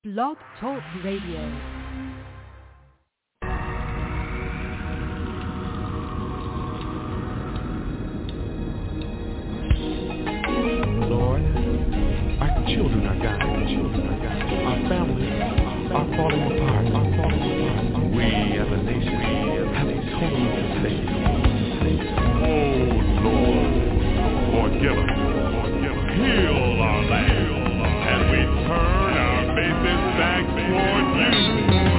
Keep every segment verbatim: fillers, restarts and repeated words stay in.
Blog Talk Radio. Children are dying, children are dying. Our families are falling apart, are falling apart. We as a nation have totally forsaken. Oh Lord, forgive us, forgive us. Heal our land, and we turn our faces back toward you.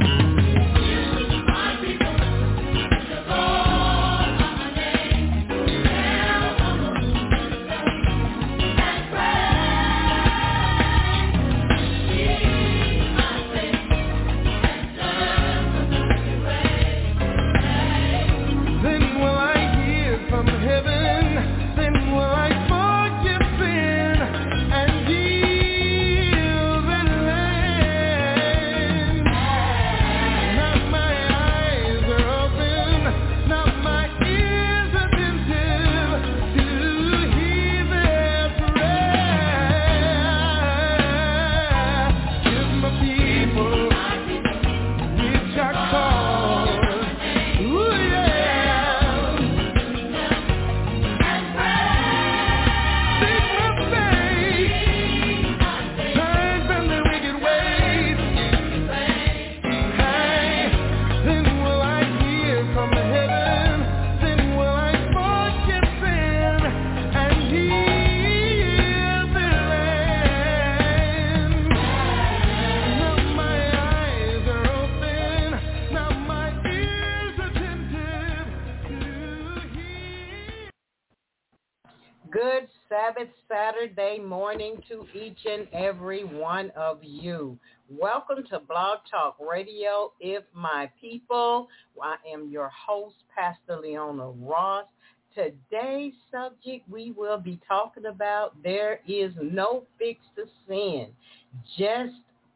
Saturday morning to each and every one of you. Welcome to Blog Talk Radio, If My People. I am your host, Pastor Leona Ross. Today's subject we will be talking about, there is no fix to sin, just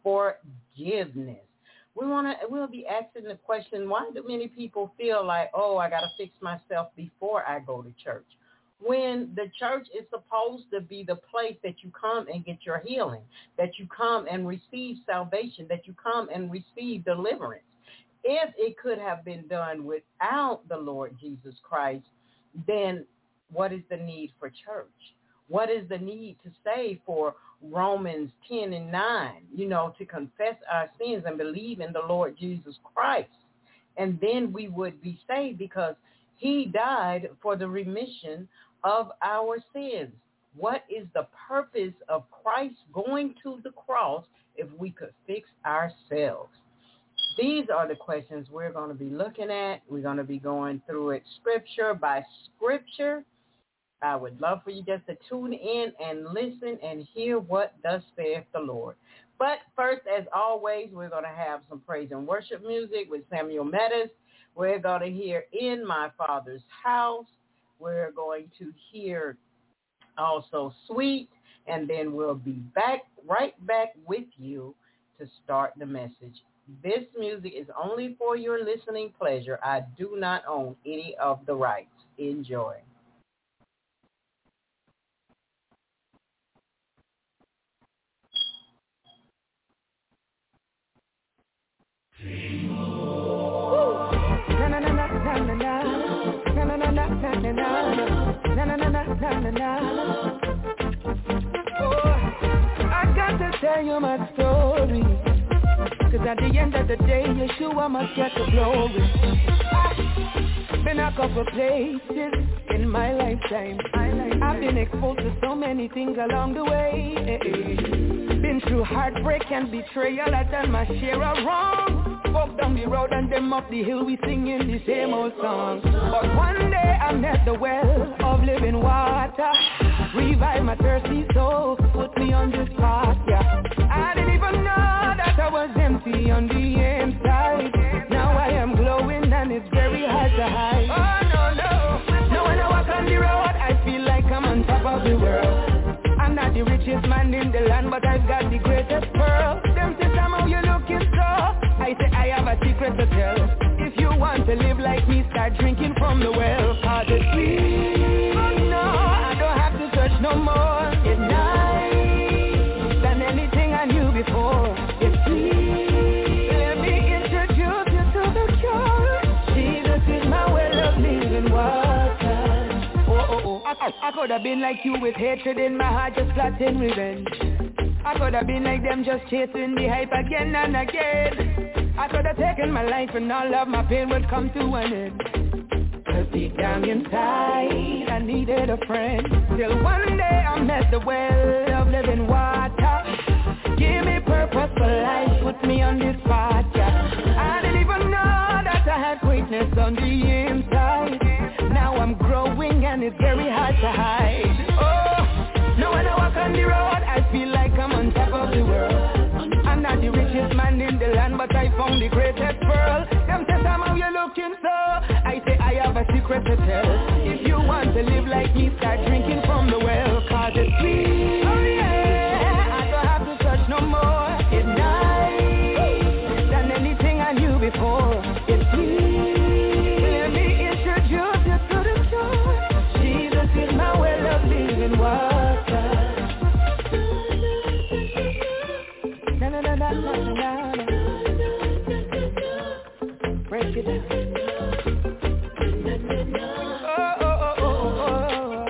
forgiveness. We want to. We'll be asking the question, why do many people feel like, oh, I got to fix myself before I go to church? When the church is supposed to be the place that you come and get your healing, that you come and receive salvation, that you come and receive deliverance. If it could have been done without the Lord Jesus Christ, then what is the need for church? What is the need to say for Romans ten and nine, you know, to confess our sins and believe in the Lord Jesus Christ? And then we would be saved because he died for the remission of our sins. What is the purpose of Christ going to the cross if we could fix ourselves? These are the questions we're going to be looking at. We're going to be going through it scripture by scripture. I would love for you just to tune in and listen and hear what thus saith the Lord. But first, as always, we're going to have some praise and worship music with Samuel Metis. We're going to hear In My Father's House. We're going to hear also Sweet, and then we'll be back, right back with you to start the message. This music is only for your listening pleasure. I do not own any of the rights. Enjoy. Na na na na na na na na na na na na na na na na na. Oh, I got to tell you my story, 'cause at the end of the day, Yeshua must get the glory. I've been a couple places in my lifetime. I've been exposed to so many things along the way. Been through heartbreak and betrayal. I've done my share of wrong. Walk down the road and them up the hill, we singing the same old song. But one day I met the well of living water, revive my thirsty soul, put me on this path, yeah. I didn't even know that I was empty on the inside. Now I am glowing and it's very hard to hide. Oh no, no. Now when I walk on the road, I feel like I'm on top of the world. I'm not the richest man in the land, but I've got the greatest pearl. Them say, Sam, how you looking so? I say, I have a secret to tell. If you want to live like me, start drinking from the well. Cause it's sweet. But no, I don't have to search no more. It's nice than anything I knew before. It's I could have been like you with hatred in my heart, just plotting revenge. I could have been like them, just chasing the hype again and again. I could have taken my life and all of my pain would come to an end. Cause deep down inside, I needed a friend. Till one day I met the well of living water. Give me purpose for life, put me on this path, yeah. I didn't even know that I had greatness on the inside. Now I'm growing and it's very hard to hide. Oh, now when I walk on the road, I feel like I'm on top of the world. I'm not the richest man in the land, but I found the greatest pearl. Them say, Sam, how you looking so? I say, I have a secret to tell. If you want to live like me, start drinking from the well. Cause it's sweet, oh yeah, I don't have to search no more. It's nice than anything I knew before. It's sweet. Let me introduce you to the shore. Jesus is my well of living water. Na na na na na na na. Break it down. Oh oh oh oh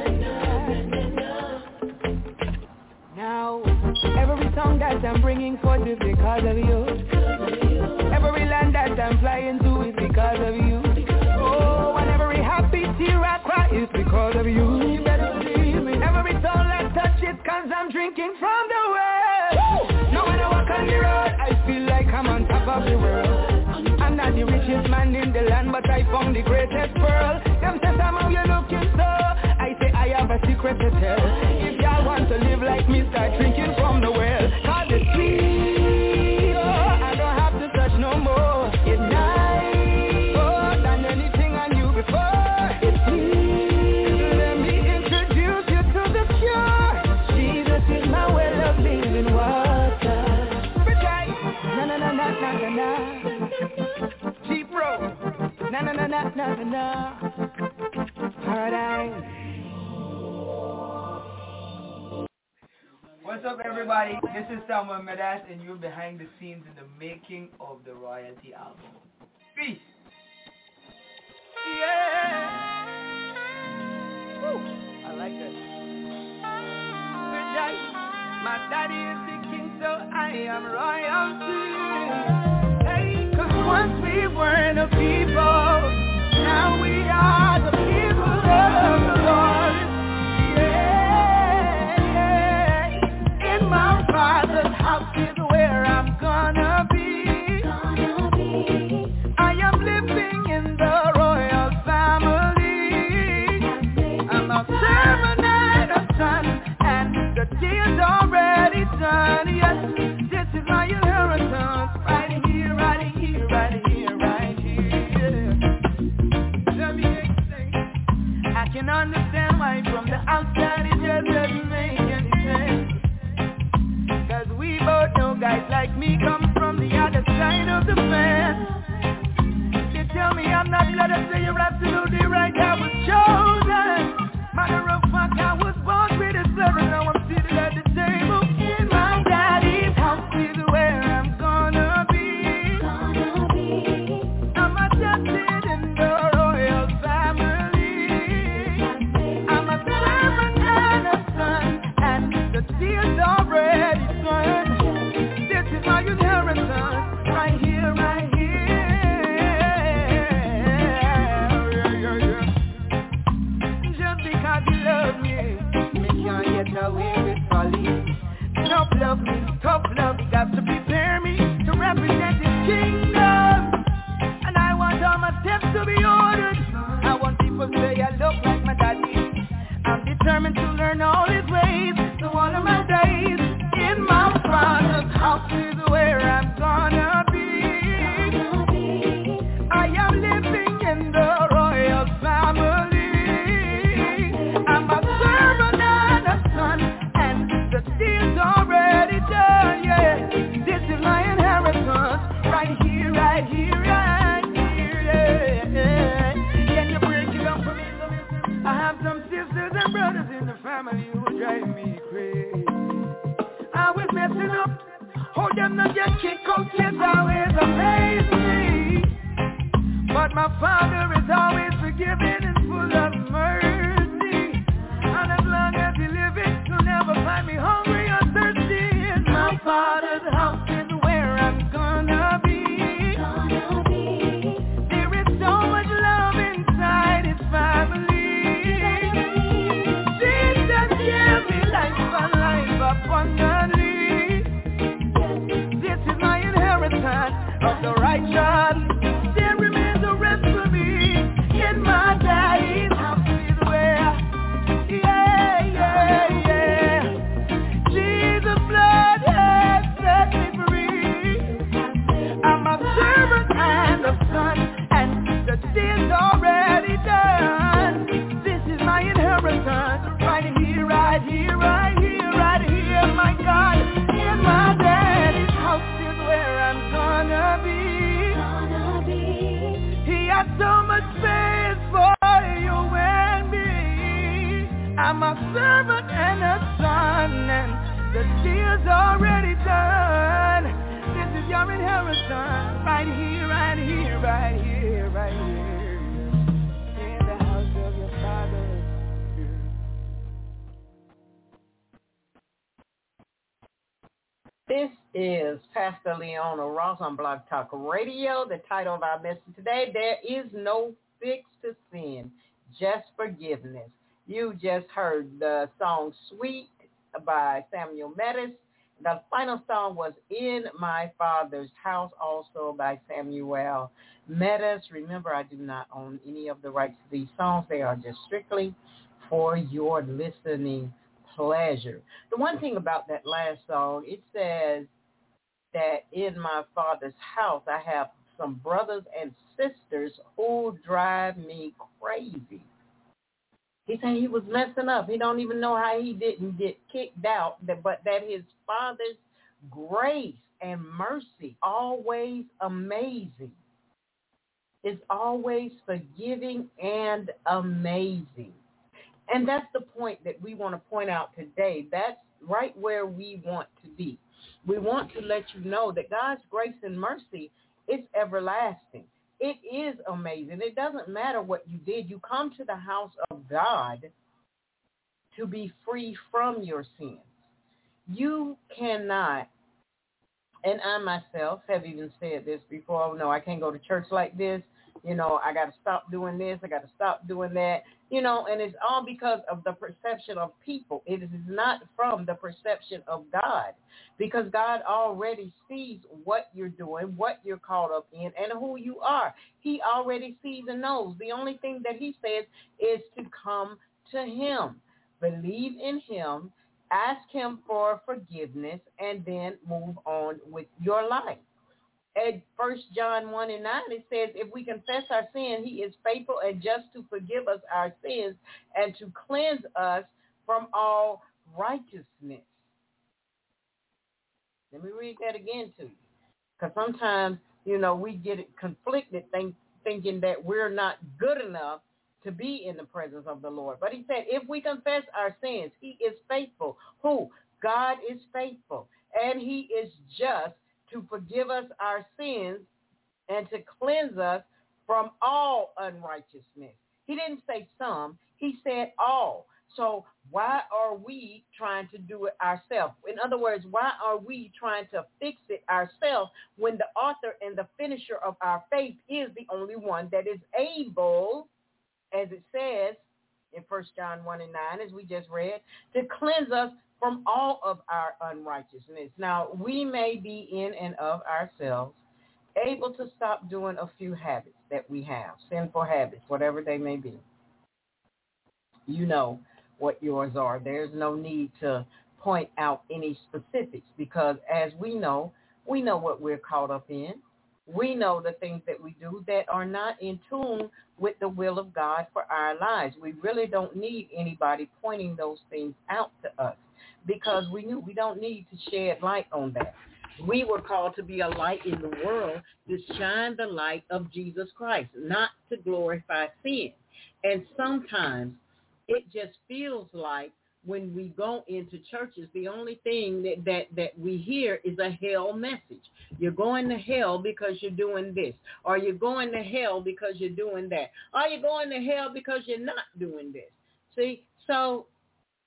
oh. Now every song that I'm bringing forth is because of you. Every land that I'm flying to is because of you. Oh, and every happy tear I cry is because of you. You better believe me. Every soul I touch it cause I'm drinking from the well. Now when I walk on the road, I feel like I'm on top of the world. I'm not the richest man in the land, but I found the greatest pearl. Them say, Sam, how you looking so? I say, I have a secret to tell. If y'all want to live like me, start drinking from the well. Cause it's sweet, oh, I don't have to search no more. It's nice, oh, than anything I knew before. It's sweet, let me introduce you to the pure. Jesus is my well of living water. Na na na na na na na. Cheap road. Na na na na na na na. Paradise. What's up, everybody? This is Samuel Medas, and you're behind the scenes in the making of the Royalty album. Peace. Yeah. Woo. I like that. My daddy is the king, so I am royalty. Hey, cause once we were the people, now we are the people of the Lord. Yeah, yeah. In my Father's house is where I'm gonna be. Gonna be. I am living in the royal family. I'm a servant and a son, and the deal's already done. Yes, this is my inheritance. Right here, right here, right here, right here. Let me explain. I can understand why from the outside it just doesn't make any sense. Cause we both know guys like me come from the other side of the fence. They tell me I'm not blood, I say you're absolutely right. I was chosen. Matter of fact, I was born with his blood, and now I'm seated at the table. In my daddy's house is where I'm gonna be. Gonna be. I'm adopted in the royal family. I'm a servant and a son, and the deal's already done. This is my inheritance, right here, right here. Tough love, tough love, got to prepare me to represent his kingdom. And I want all my steps to be ordered. I want people to say I look like my daddy. I'm determined to learn all his ways. So all of my days in my Father's house is where I'm gonna be. I am living in the royal family. I'm a servant and a son. The deal's already done, yeah. This is my inheritance, right here, right here, right here, yeah. Can you break it up for me? I have some sisters and brothers in the family who drive me crazy. I was messing up, hold them not get kicked out, kids always amaze me. But my Father is always forgiving and full of mercy. find me hungry or thirsty in my Father's house is where I'm gonna be. Gonna be. There is so much love inside His family. Jesus gave me life and life abundantly. This is my inheritance of the righteous. There remains a rest for me in my daddy's house is where. Yeah, yeah, yeah. Jesus' blood has set me free. I'm a servant and a son, and the deal's already done. This is my inheritance, right here, right here, right here, right here, my God. In my daddy's house is where I'm gonna be. Gonna be. He has so much space for you and me. I'm a servant and a son, and the deal's already done. This is your inheritance, right here, right here, right here, right here, in the house of your Father. This is Pastor Leona Ross on Blog Talk Radio. The title of our message today, There is No Fix to Sin, Just Forgiveness. You just heard the song Sweet by Samuel Metis. The final song was In My Father's House, also by Samuel Metis. Remember, I do not own any of the rights to these songs. They are just strictly for your listening pleasure. The one thing about that last song, it says that in my Father's house, I have some brothers and sisters who drive me crazy. He said he was messing up. He don't even know how he didn't get kicked out, but that his Father's grace and mercy, always amazing, is always forgiving and amazing. And that's the point that we want to point out today. That's right where we want to be. We want to let you know that God's grace and mercy is everlasting. It is amazing. It doesn't matter what you did. You come to the house of God to be free from your sins. You cannot, and I myself have even said this before, oh, no, I can't go to church like this. You know, I got to stop doing this. I got to stop doing that. You know, and it's all because of the perception of people. It is not from the perception of God, because God already sees what you're doing, what you're caught up in, and who you are. He already sees and knows. The only thing that he says is to come to him, believe in him, ask him for forgiveness, and then move on with your life. At First John one and nine, it says, if we confess our sin, he is faithful and just to forgive us our sins and to cleanse us from all righteousness. Let me read that again to you, because sometimes, you know, we get it conflicted think, thinking that we're not good enough to be in the presence of the Lord. But he said, if we confess our sins, he is faithful. Who? God is faithful, and he is just to forgive us our sins and to cleanse us from all unrighteousness. He didn't say some. He said all. So why are we trying to do it ourselves? In other words, why are we trying to fix it ourselves when the author and the finisher of our faith is the only one that is able, as it says in First John one and nine, as we just read, to cleanse us from all of our unrighteousness. Now, we may be in and of ourselves able to stop doing a few habits that we have, sinful habits, whatever they may be. You know what yours are. There's no need to point out any specifics, because as we know, we know what we're caught up in. We know the things that we do that are not in tune with the will of God for our lives. We really don't need anybody pointing those things out to us, because we knew we don't need to shed light on that. We were called to be a light in the world, to shine the light of Jesus Christ, not to glorify sin. And sometimes it just feels like when we go into churches, the only thing that, that, that we hear is a hell message. You're going to hell because you're doing this, or you're going to hell because you're doing that, or you're going to hell because you're not doing this. See, so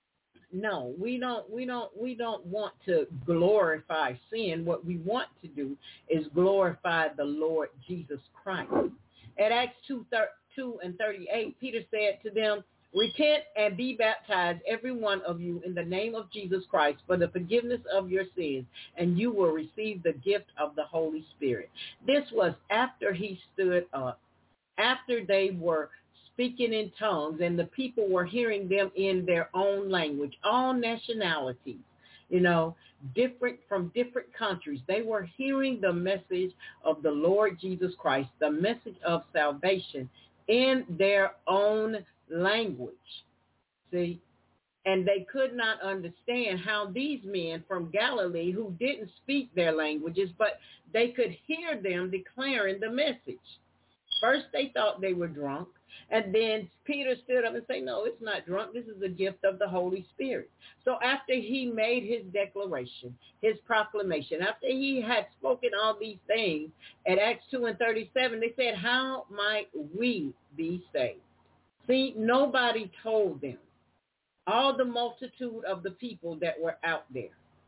No, we don't we don't we don't want to glorify sin. What we want to do is glorify the Lord Jesus Christ. At Acts two, two and thirty-eight, Peter said to them, repent and be baptized, every one of you, in the name of Jesus Christ for the forgiveness of your sins, and you will receive the gift of the Holy Spirit. This was after he stood up, after they were speaking in tongues, and the people were hearing them in their own language, all nationalities, you know, different from different countries. They were hearing the message of the Lord Jesus Christ, the message of salvation in their own language. See? And they could not understand how these men from Galilee, who didn't speak their languages, but they could hear them declaring the message. First, they thought they were drunk. And then Peter stood up and said, no, it's not drunk. This is a gift of the Holy Spirit. So after he made his declaration, his proclamation, after he had spoken all these things, at Acts two and thirty-seven, they said, how might we be saved? See, nobody told them. All the multitude of the people that were out there.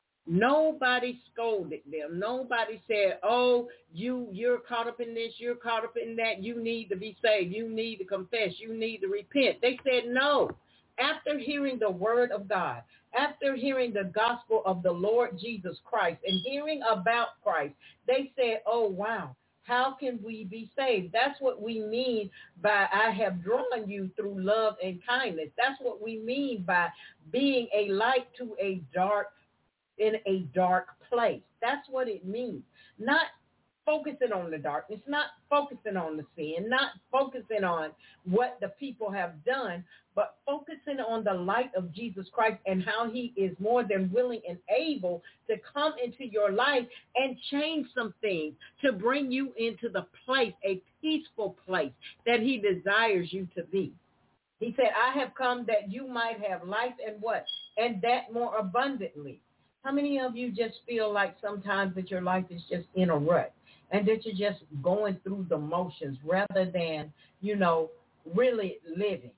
Nobody scolded them. Nobody said, oh, you, you're caught up in this, you're caught up in that, you need to be saved, you need to confess, you need to repent. They said no. After hearing the word of God, after hearing the gospel of the Lord Jesus Christ and hearing about Christ, they said, oh, wow, how can we be saved? That's what we mean by I have drawn you through love and kindness. That's what we mean by being a light to a dark in a dark place. That's what it means. Not focusing on the darkness, not focusing on the sin, not focusing on what the people have done, but focusing on the light of Jesus Christ and how he is more than willing and able to come into your life and change some things to bring you into the place, a peaceful place that he desires you to be. He said, I have come that you might have life and what? And that more abundantly. How many of you just feel like sometimes that your life is just in a rut and that you're just going through the motions rather than, you know, really living?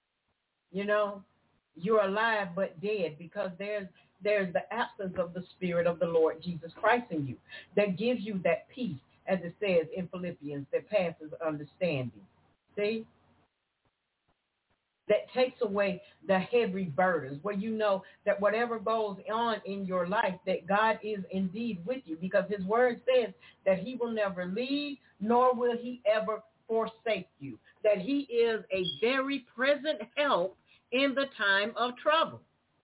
You know, you're alive but dead because there's there's the absence of the Spirit of the Lord Jesus Christ in you that gives you that peace, as it says in Philippians, that passes understanding. See? That takes away the heavy burdens, where you know that whatever goes on in your life, that God is indeed with you, because his word says that he will never leave, nor will he ever forsake you, that he is a very present help in the time of trouble.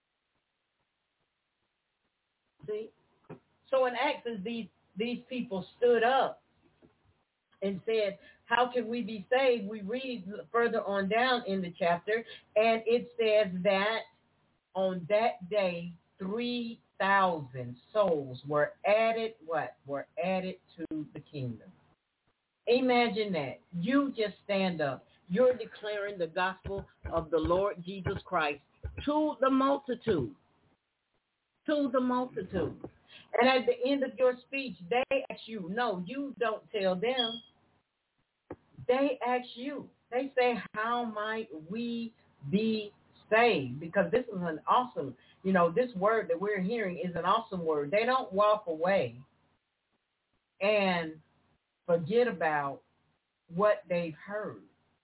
See? So in Acts, these, these people stood up and said, how can we be saved? We read further on down in the chapter, and it says that on that day, three thousand souls were added, what? Were added to the kingdom. Imagine that. You just stand up. You're declaring the gospel of the Lord Jesus Christ to the multitude. To the multitude. And at the end of your speech, they ask you, no, you don't tell them. They ask you, they say, how might we be saved? Because this is an awesome, you know, this word that we're hearing is an awesome word. They don't walk away and forget about what they've heard.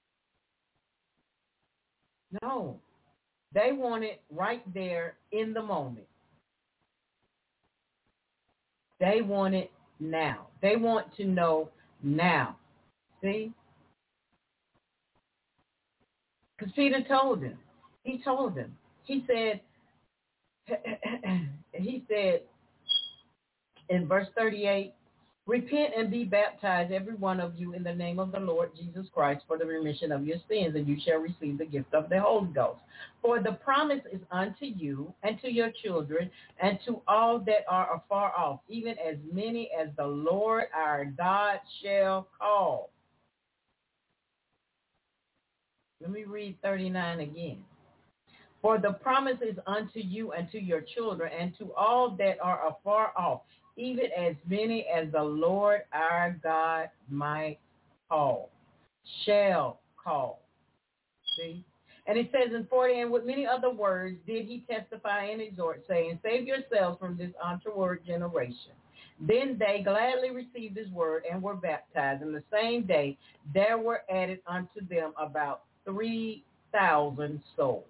No, they want it right there in the moment. They want it now. They want to know now. See? Because Peter told him. He told him. He said, he said in verse thirty-eight, repent and be baptized, every one of you, in the name of the Lord Jesus Christ for the remission of your sins, and you shall receive the gift of the Holy Ghost. For the promise is unto you and to your children and to all that are afar off, even as many as the Lord our God shall call. Let me read thirty-nine again. For the promise is unto you and to your children and to all that are afar off, even as many as the Lord our God might call, shall call. See? And it says in forty, and with many other words did he testify and exhort, saying, save yourselves from this untoward generation. Then they gladly received his word and were baptized. And the same day there were added unto them about three thousand souls.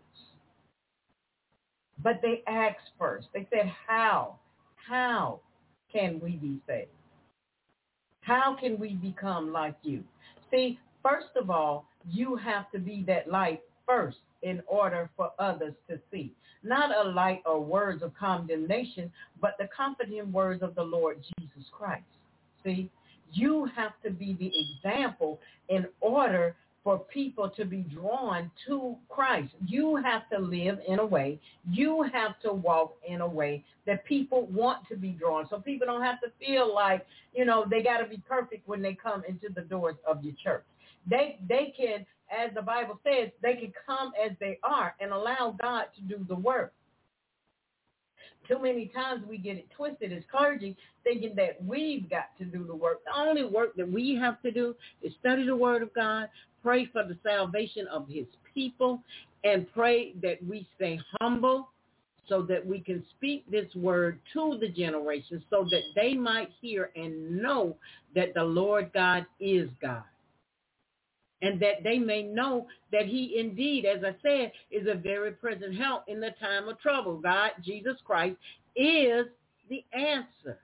But they asked first. They said, how? How can we be saved? How can we become like you? See, first of all, you have to be that light first in order for others to see. Not a light or words of condemnation, but the comforting words of the Lord Jesus Christ. See, you have to be the example in order for people to be drawn to Christ. You have to live in a way, you have to walk in a way that people want to be drawn. So people don't have to feel like, you know, they got to be perfect when they come into the doors of your church. They they can, as the Bible says, they can come as they are and allow God to do the work. Too many times we get it twisted as clergy, thinking that we've got to do the work. The only work that we have to do is study the word of God, pray for the salvation of his people, and pray that we stay humble so that we can speak this word to the generation so that they might hear and know that the Lord God is God. And that they may know that he indeed, as I said, is a very present help in the time of trouble. God, Jesus Christ, is the answer.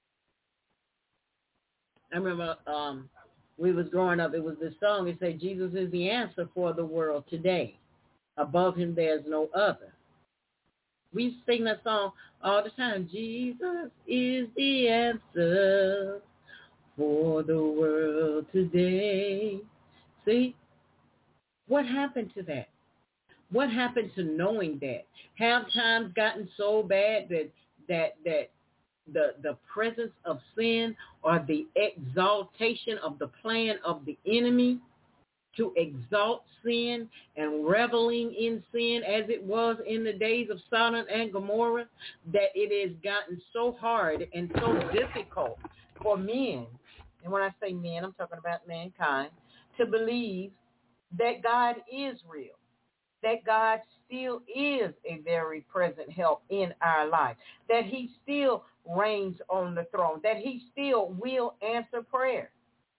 I remember um, we was growing up, it was this song, it said, Jesus is the answer for the world today. Above him there's no other. We sing that song all the time. Jesus is the answer for the world today. See, what happened to that? What happened to knowing that? Have times gotten so bad that that that the the presence of sin or the exaltation of the plan of the enemy to exalt sin and reveling in sin as it was in the days of Sodom and Gomorrah, that it has gotten so hard and so difficult for men, and when I say men, I'm talking about mankind, to believe that God is real, that God still is a very present help in our life, that he still reigns on the throne, that he still will answer prayer.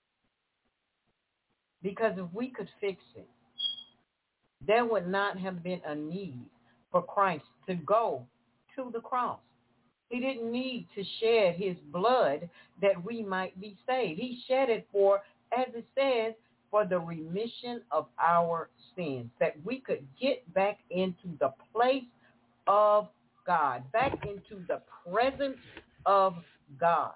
Because if we could fix it, there would not have been a need for Christ to go to the cross. He didn't need to shed his blood that we might be saved. He shed it for, as it says, for the remission of our sins, that we could get back into the place of God, back into the presence of God,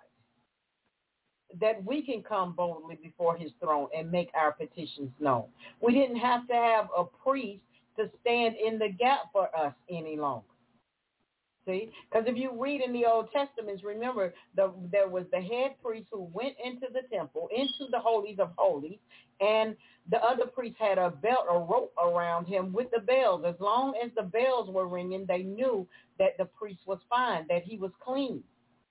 that we can come boldly before his throne and make our petitions known. We didn't have to have a priest to stand in the gap for us any longer. See, because if you read in the Old Testaments, remember, the, there was the head priest who went into the temple, into the holies of holies, and the other priest had a belt or rope around him with the bells. As long as the bells were ringing, they knew that the priest was fine, that he was clean.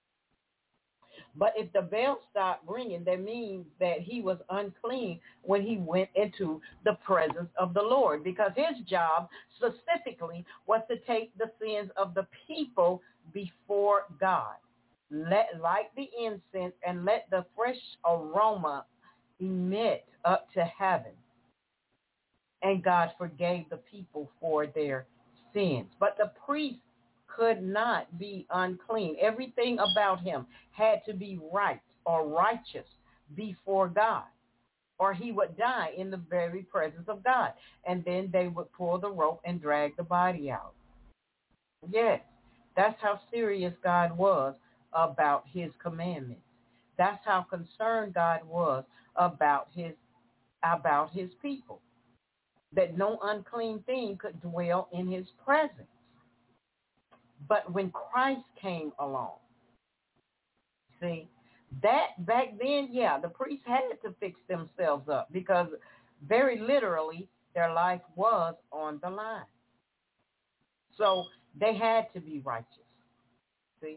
But if the bell stopped ringing, that means that he was unclean when he went into the presence of the Lord, because his job specifically was to take the sins of the people before God. Let light the incense and let the fresh aroma emit up to heaven. And God forgave the people for their sins. But the priest could not be unclean. Everything about him had to be right or righteous before God, or he would die in the very presence of God. And then they would pull the rope and drag the body out. Yes, that's how serious God was about his commandments. That's how concerned God was about his about his people, that no unclean thing could dwell in his presence. But when Christ came along, see, that back then, yeah, the priests had to fix themselves up because very literally their life was on the line. So they had to be righteous, see.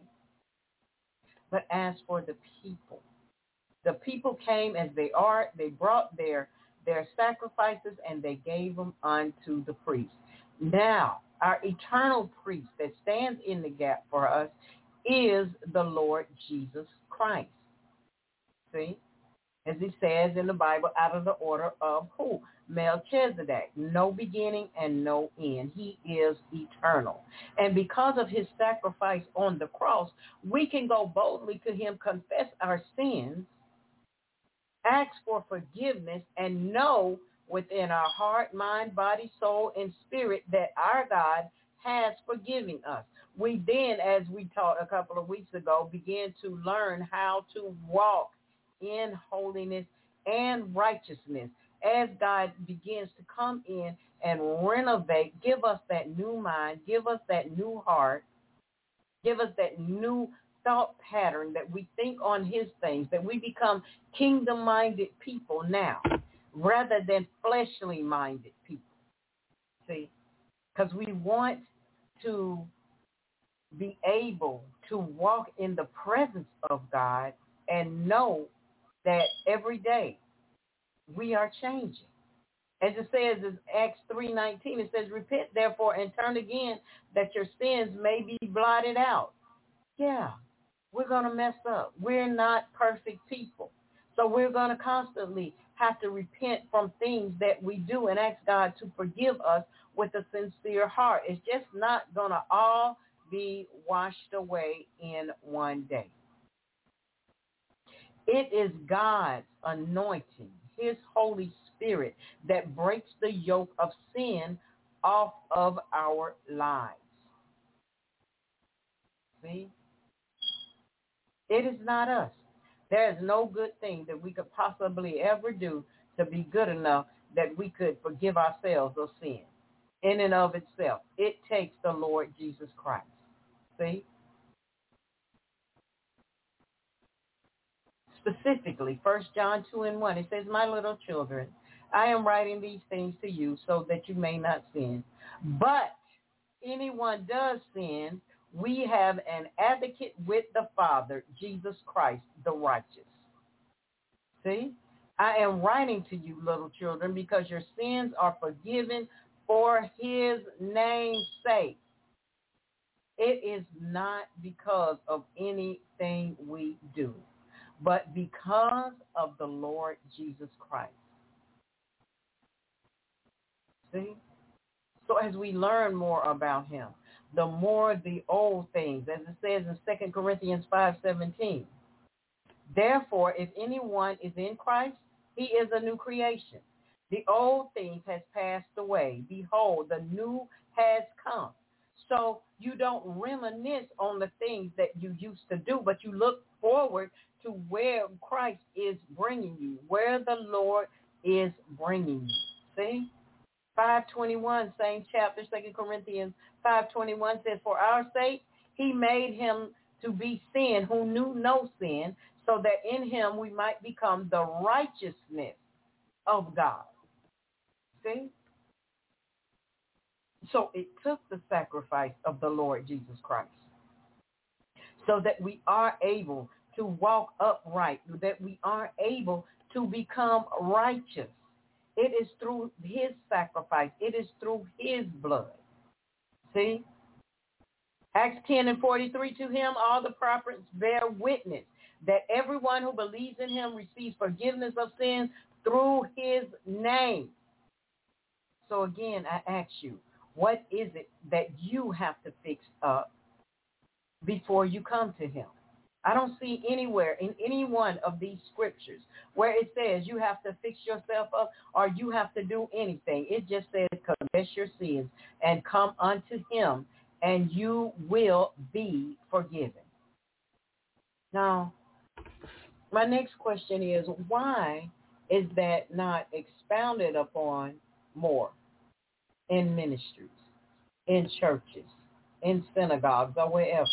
But as for the people, the people came as they are. They brought their their sacrifices, and they gave them unto the priest. Now, our eternal priest that stands in the gap for us is the Lord Jesus Christ. See? As he says in the Bible, out of the order of who? Melchizedek, no beginning and no end. He is eternal. And because of his sacrifice on the cross, we can go boldly to him, confess our sins, ask for forgiveness, and know within our heart, mind, body, soul, and spirit that our God has forgiven us. We then, as we taught a couple of weeks ago, begin to learn how to walk in holiness and righteousness as God begins to come in and renovate, give us that new mind, give us that new heart, give us that new thought pattern that we think on his things, that we become kingdom-minded people now rather than fleshly-minded people. See, because we want to be able to walk in the presence of God and know that every day we are changing. As it says in Acts three nineteen, it says, repent therefore and turn again that your sins may be blotted out. Yeah, we're going to mess up. We're not perfect people. So we're going to constantly have to repent from things that we do and ask God to forgive us with a sincere heart. It's just not going to all be washed away in one day. It is God's anointing, his Holy Spirit, that breaks the yoke of sin off of our lives. See? It is not us. There is no good thing that we could possibly ever do to be good enough that we could forgive ourselves of sin in and of itself. It takes the Lord Jesus Christ. See? Specifically, First John two and one, it says, my little children, I am writing these things to you so that you may not sin. But anyone does sin, we have an advocate with the Father, Jesus Christ, the righteous. See? I am writing to you, little children, because your sins are forgiven for his name's sake. It is not because of anything we do, but because of the Lord Jesus Christ. See? So as we learn more about him, the more the old things, as it says in Second Corinthians five seventeen. Therefore, if anyone is in Christ, he is a new creation. The old things has passed away. Behold, the new has come. So you don't reminisce on the things that you used to do, but you look forward to where Christ is bringing you, where the Lord is bringing you. See? five twenty-one, same chapter, Second Corinthians five twenty-one says, for our sake, he made him to be sin who knew no sin, so that in him we might become the righteousness of God. See? So it took the sacrifice of the Lord Jesus Christ so that we are able to walk upright, that we are able to become righteous. It is through his sacrifice. It is through his blood. See? Acts ten and forty-three, to him all the prophets bear witness that everyone who believes in him receives forgiveness of sins through his name. So again, I ask you, what is it that you have to fix up before you come to him? I don't see anywhere in any one of these scriptures where it says you have to fix yourself up or you have to do anything. It just says confess your sins and come unto him and you will be forgiven. Now, my next question is, why is that not expounded upon more in ministries, in churches, in synagogues, or wherever?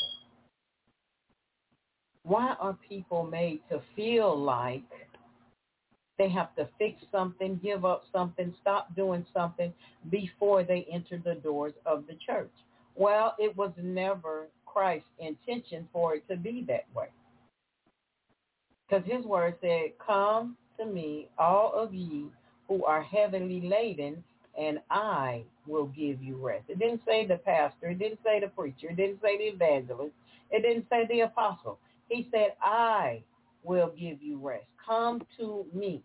Why are people made to feel like they have to fix something, give up something, stop doing something before they enter the doors of the church? Well, it was never Christ's intention for it to be that way. Because his word said, come to me, all of ye who are heavily laden, and I will give you rest. It didn't say the pastor. It didn't say the preacher. It didn't say the evangelist. It didn't say the apostle. He said, I will give you rest. Come to me.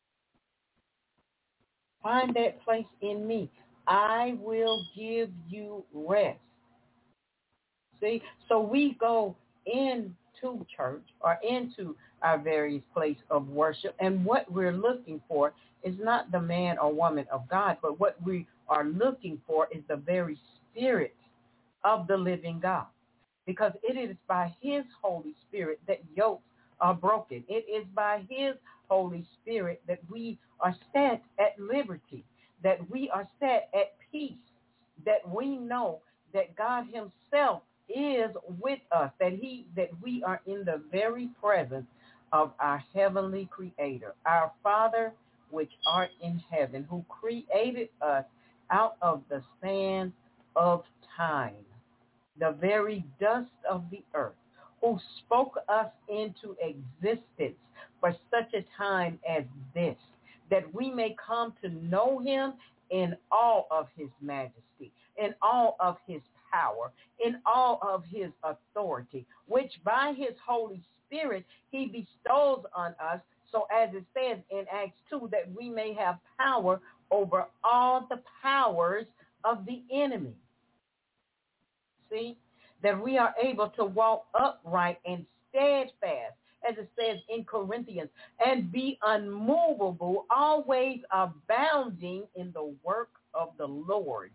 Find that place in me. I will give you rest. See, so we go into church or into our various places of worship, and what we're looking for is not the man or woman of God, but what we are looking for is the very Spirit of the living God, because it is by his Holy Spirit that yokes are broken. It is by his Holy Spirit that we are set at liberty, that we are set at peace, that we know that God himself is with us, that he that we are in the very presence of our heavenly creator, our Father which art in heaven, who created us out of the sand of time, the very dust of the earth, who spoke us into existence for such a time as this, that we may come to know him in all of his majesty, in all of his power, in all of his authority, which by his Holy Spirit he bestows on us, so as it says in Acts two, that we may have power over all the powers of the enemy. See? That we are able to walk upright and steadfast, as it says in Corinthians, and be unmovable, always abounding in the work of the Lord.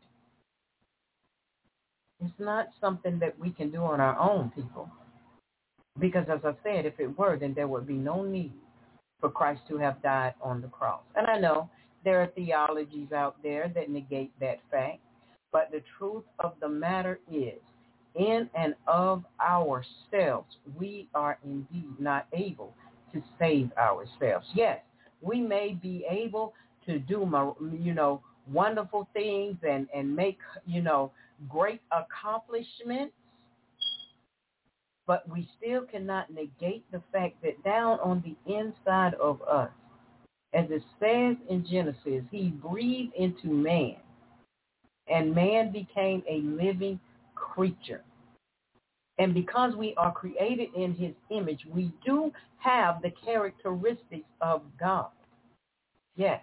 It's not something that we can do on our own, people. Because as I said, if it were, then there would be no need for Christ to have died on the cross. And I know there are theologies out there that negate that fact, but the truth of the matter is, in and of ourselves, we are indeed not able to save ourselves. Yes, we may be able to do, you know, wonderful things and, and make, you know, great accomplishments, but we still cannot negate the fact that down on the inside of us, as it says in Genesis, he breathed into man, and man became a living creature. And because we are created in his image, we do have the characteristics of God. Yes.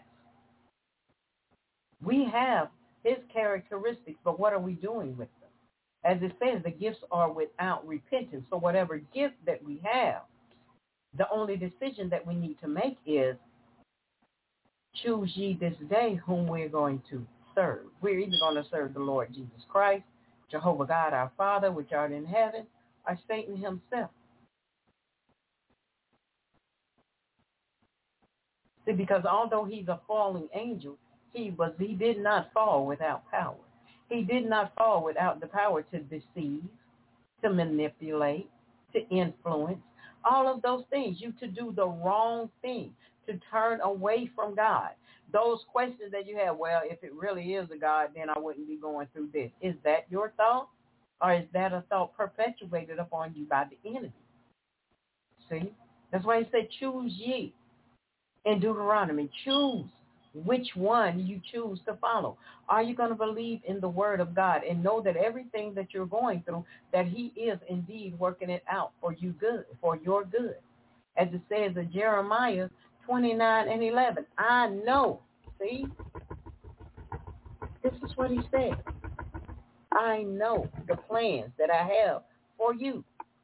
We have his characteristics, but what are we doing with them? As it says, the gifts are without repentance. So whatever gift that we have, the only decision that we need to make is, choose ye this day whom we're going to serve. We're either going to serve the Lord Jesus Christ, Jehovah God our Father, which art in heaven, or Satan himself. See, because although he's a falling angel, he was he did not fall without power. He did not fall without the power to deceive, to manipulate, to influence, all of those things. You to do the wrong thing, to turn away from God. Those questions that you have, well, if it really is a God, then I wouldn't be going through this. Is that your thought? Or is that a thought perpetuated upon you by the enemy? See? That's why he said, choose ye in Deuteronomy. Choose which one you choose to follow. Are you going to believe in the word of God and know that everything that you're going through, that he is indeed working it out for you good, for your good? As it says in Jeremiah twenty-nine and eleven, I know. See? This is what he said. I know the plans that I have for you.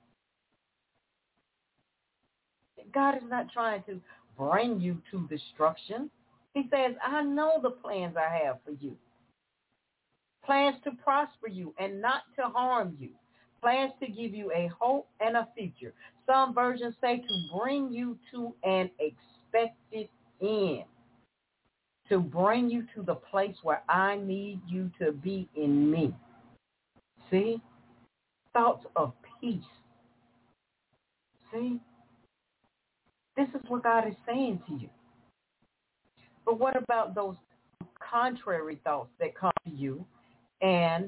God is not trying to bring you to destruction. He says, I know the plans I have for you. Plans to prosper you and not to harm you. Plans to give you a hope and a future. Some versions say to bring you to an expected end. To bring you to the place where I need you to be in me. See? Thoughts of peace. See? This is what God is saying to you. But what about those contrary thoughts that come to you and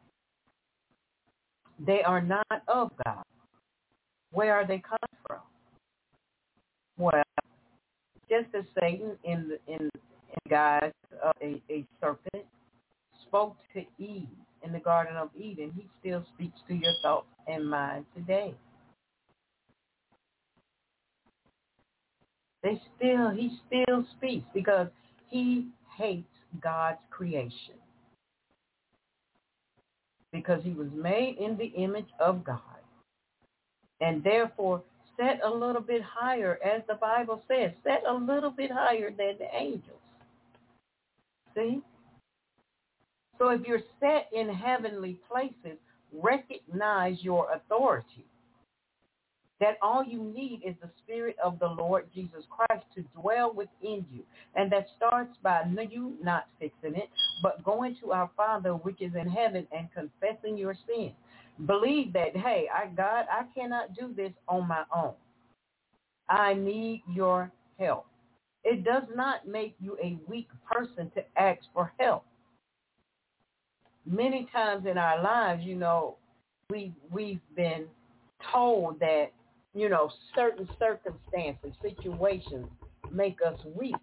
they are not of God? Where are they coming from? Well, just as Satan in the, in in guise of a, a serpent, spoke to Eve in the Garden of Eden, he still speaks to your thoughts and mind today. They still, he still speaks because he hates God's creation. Because he was made in the image of God. And therefore, set a little bit higher, as the Bible says, set a little bit higher than the angels. See? So if you're set in heavenly places, recognize your authority. That all you need is the Spirit of the Lord Jesus Christ to dwell within you. And that starts by you not fixing it, but going to our Father which is in heaven and confessing your sins. Believe that, hey, I God, I cannot do this on my own. I need your help. It does not make you a weak person to ask for help. Many times in our lives, you know, we, we've been told that, you know, certain circumstances, situations make us weak.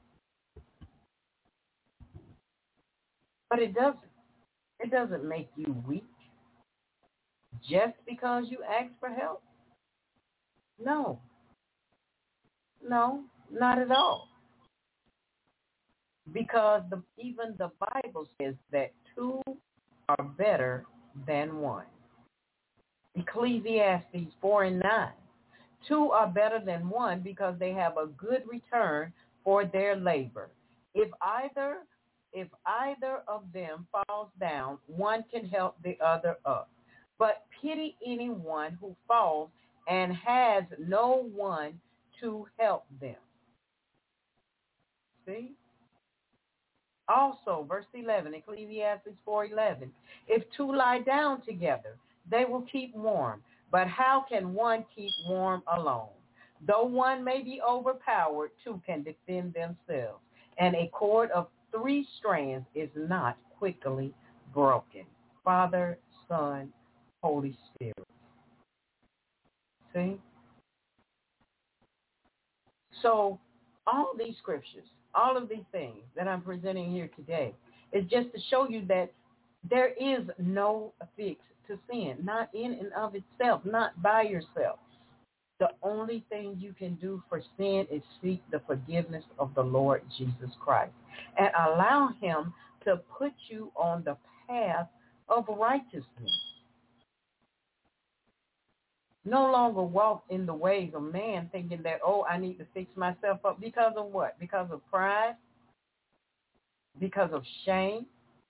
But it doesn't. It doesn't make you weak just because you ask for help. No. No, not at all. Because the, even the Bible says that two are better than one. Ecclesiastes four and nine. Two are better than one because they have a good return for their labor. If either, if either of them falls down, one can help the other up. But pity anyone who falls and has no one to help them. See? Also, verse eleven, Ecclesiastes four eleven. If two lie down together, they will keep warm. But how can one keep warm alone? Though one may be overpowered, two can defend themselves. And a cord of three strands is not quickly broken. Father, Son, Holy Spirit. See? So all these scriptures, all of these things that I'm presenting here today is just to show you that there is no fix to sin, not in and of itself, not by yourself. The only thing you can do for sin is seek the forgiveness of the Lord Jesus Christ and allow him to put you on the path of righteousness. No longer walk in the ways of man thinking that, oh, I need to fix myself up. Because of what? Because of pride? Because of shame?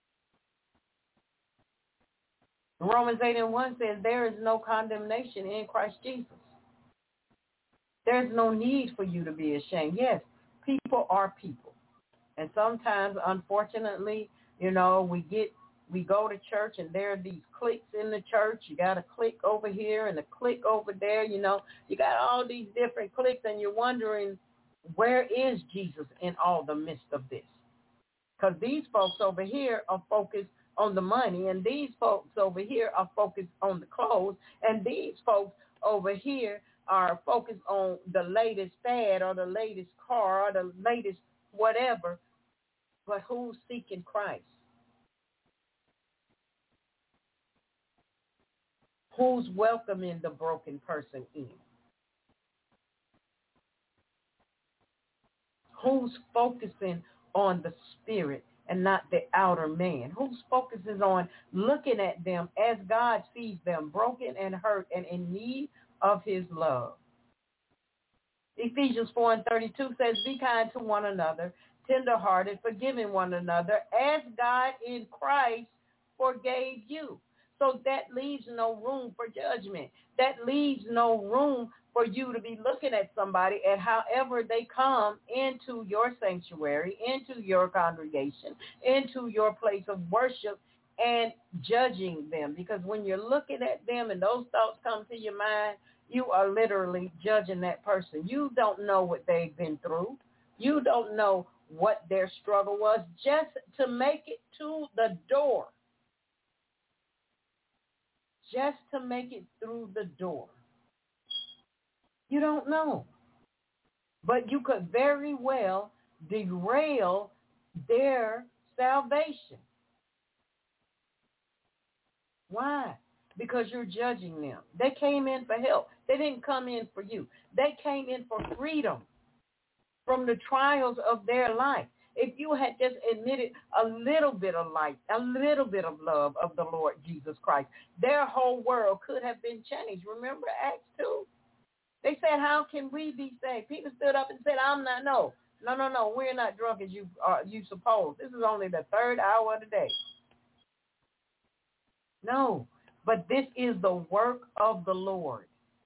Romans eight and one says there is no condemnation in Christ Jesus. There's no need for you to be ashamed. Yes, people are people. And sometimes, unfortunately, you know, we get we go to church and there are these cliques in the church. You got a clique over here and a clique over there. You know, you got all these different cliques and you're wondering, where is Jesus in all the midst of this? Because these folks over here are focused on the money, and these folks over here are focused on the clothes, and these folks over here are focused on the latest fad or the latest car or the latest whatever. But who's seeking Christ? Who's welcoming the broken person in? Who's focusing on the spirit and not the outer man? Who's focusing on looking at them as God sees them, broken and hurt and in need of his love? Ephesians four and thirty-two says, be kind to one another, tenderhearted, forgiving one another, as God in Christ forgave you. So that leaves no room for judgment. That leaves no room for you to be looking at somebody and however they come into your sanctuary, into your congregation, into your place of worship, and judging them. Because when you're looking at them and those thoughts come to your mind, you are literally judging that person. You don't know what they've been through. You don't know what their struggle was just to make it to the door. Just to make it through the door. You don't know. But you could very well derail their salvation. Why? Because you're judging them. They came in for help. They didn't come in for you. They came in for freedom from the trials of their life. If you had just admitted a little bit of light, a little bit of love of the Lord Jesus Christ, their whole world could have been changed. Remember Acts two? They said, how can we be saved? Peter stood up and said, I'm not, no. No, no, no, we're not drunk as you, uh, you suppose. This is only the third hour of the day. No, but this is the work of the Lord.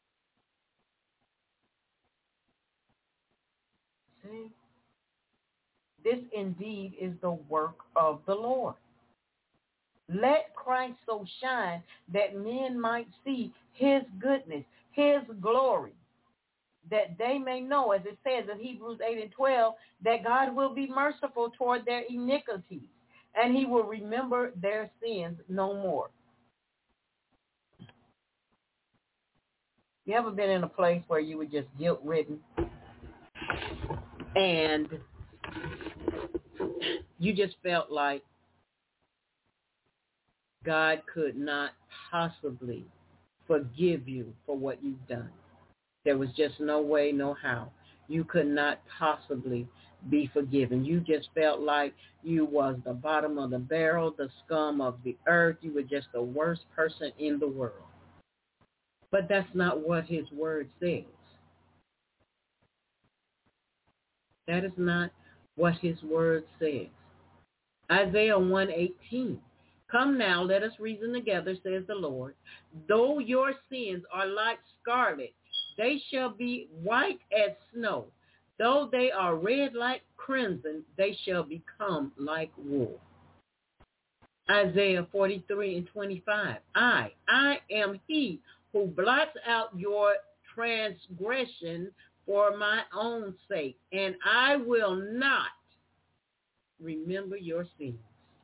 See? This indeed is the work of the Lord. Let Christ so shine that men might see his goodness, his glory, that they may know, as it says in Hebrews eight and twelve, that God will be merciful toward their iniquities, and he will remember their sins no more. You ever been in a place where you were just guilt-ridden and you just felt like God could not possibly forgive you for what you've done? There was just no way, no how. You could not possibly be forgiven. You just felt like you was the bottom of the barrel, the scum of the earth. You were just the worst person in the world. But that's not what his word says. That is not what his word says. Isaiah one eighteen. Come now, let us reason together, says the Lord. Though your sins are like scarlet, they shall be white as snow. Though they are red like crimson, they shall become like wool. Isaiah forty-three and twenty-five. I, I am he who blots out your transgression for my own sake, and I will not remember your sins.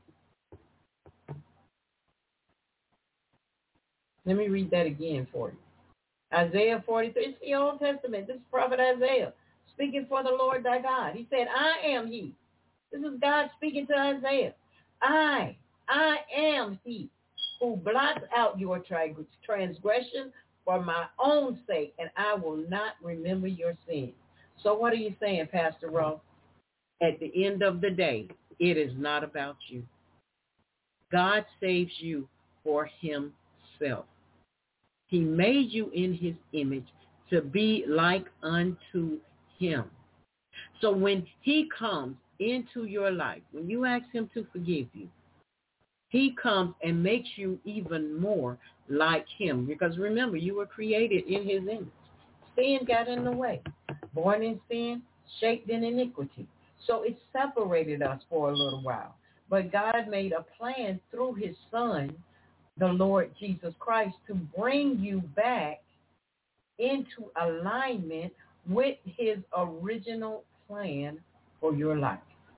Let me read that again for you. Isaiah forty-three, it's the Old Testament. This is Prophet Isaiah speaking for the Lord thy God. He said, I am he. This is God speaking to Isaiah. I, I am he who blots out your transgression for my own sake, and I will not remember your sin. So what are you saying, Pastor Rowe? At the end of the day, it is not about you. God saves you for himself. He made you in his image to be like unto him. So when he comes into your life, when you ask him to forgive you, he comes and makes you even more like him. Because remember, you were created in his image. Sin got in the way. Born in sin, shaped in iniquity. So it separated us for a little while. But God made a plan through his son, the Lord Jesus Christ, to bring you back into alignment with his original plan for your life.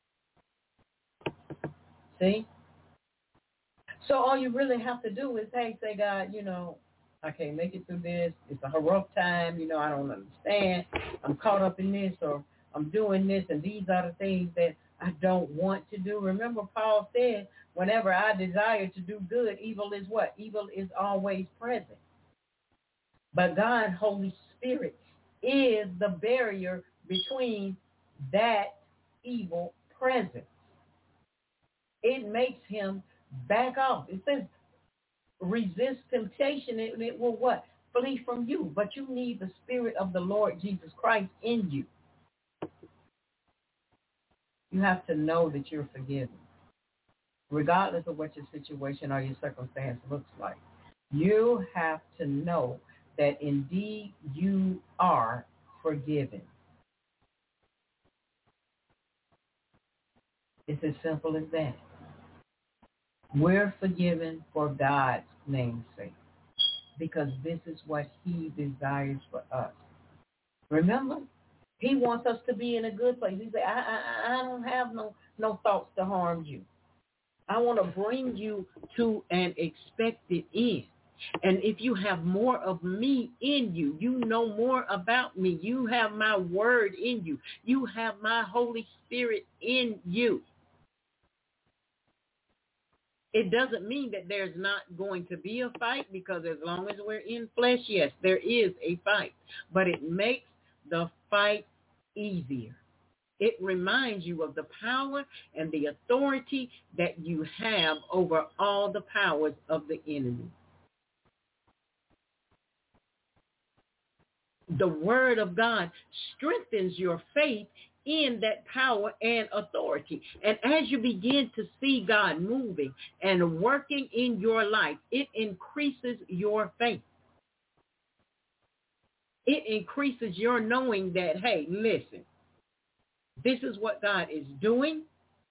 See? So all you really have to do is, hey, say, God, you know, I can't make it through this. It's a rough time. You know, I don't understand. I'm caught up in this, or I'm doing this, and these are the things that I don't want to do. Remember, Paul said, whenever I desire to do good, evil is what? Evil is always present. But God, Holy Spirit, is the barrier between that evil presence. It makes him back off. It says, resist temptation, and it will what? Flee from you. But you need the Spirit of the Lord Jesus Christ in you. You have to know that you're forgiven, regardless of what your situation or your circumstance looks like. You have to know that indeed you are forgiven. It's as simple as that. We're forgiven for God's name's sake, because this is what he desires for us. Remember, he wants us to be in a good place. He said, I, I, I don't have no, no thoughts to harm you. I want to bring you to an expected end. And if you have more of me in you, you know more about me. You have my word in you. You have my Holy Spirit in you. It doesn't mean that there's not going to be a fight, because as long as we're in flesh, yes, there is a fight. But it makes the fight easier. It reminds you of the power and the authority that you have over all the powers of the enemy. The word of God strengthens your faith in that power and authority. And as you begin to see God moving and working in your life, it increases your faith. It increases your knowing that, hey, listen, this is what God is doing.